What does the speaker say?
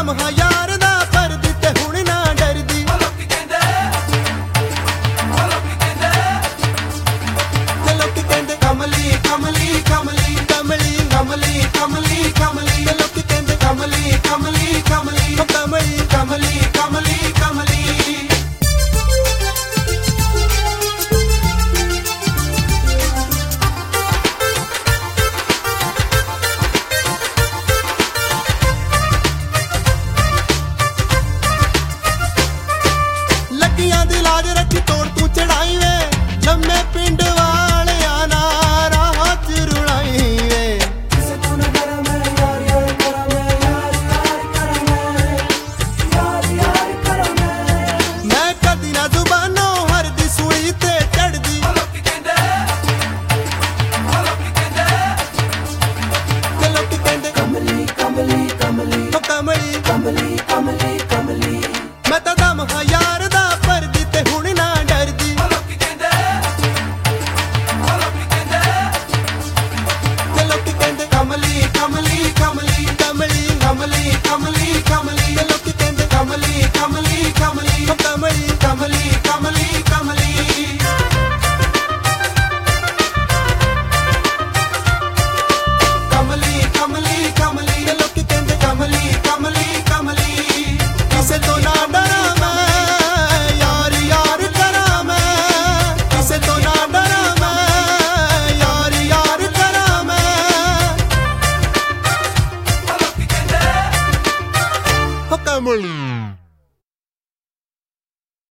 ਨਾਮ ਹਾਂ ਯਾਰ ਦਾ ਪਰਦੀ ਤੇ ਹੁਣ ਨਾ ਡਰਦੀ ਲੋਕੀ ਕਹਿੰਦੇ ਤੇ ਲੋਕੀ ਕਹਿੰਦੇ ਕਮਲੀ ਕਮਲੀ ਕਮਲੀ ਕਮਲੀ ਕਮਲੀ ਕਮਲੀ ਕਮਲੀ ਤੇ ਲੋਕੀ ਕਹਿੰਦੇ ਕਮਲੀ ਕਮਲੀ ਕਮਲੀ ਉਹ ਕਮਲੀ ਕਮਲੀ ਕਮਲੀ ਕਮਲੀ ਲੱਗੀਆਂ ਦੀ ਲਾਜ ਰੱਖੀ ਤੋੜ ਤੂੰ ਚੜਾਈ ਵੇ ਲੰਮੇ ਪਿੰਡ ਵਾਲਿਆਂ ਨਾਲ ਰਾਹ ਚ ਰੁਲਾਈ ਵੇ ਕਿਸੇ ਤੋਂ ਨਾ ਡਰਾਂ ਮੈਂ ਯਾਰ ਯਾਰ ਕਰਾਂ ਮੈਂ ਯਾਰ ਯਾਰ ਕਰਾਂ ਮੈਂ ਯਾਰ ਯਾਰ ਕਰਾਂ ਮੈਂ ਕਦੀ ਨਾ ਜ਼ੁਬਾਨੋਂ ਹਰਦੀ ਸੂਲੀ ਤੇ ਚੜਦੀ ਲੋਕੀ ਕਹਿੰਦੇ ਤੇ ਲੋਕੀ ਕਹਿੰਦੇ ਕਮਲੀ ਕਮਲੀ ਕਮਲੀ ਉਹ ਕਮਲੀ ਕਮਲੀ ਕਮਲੀ ਕਮਲੀ ਮੈਂ ਤਾਂ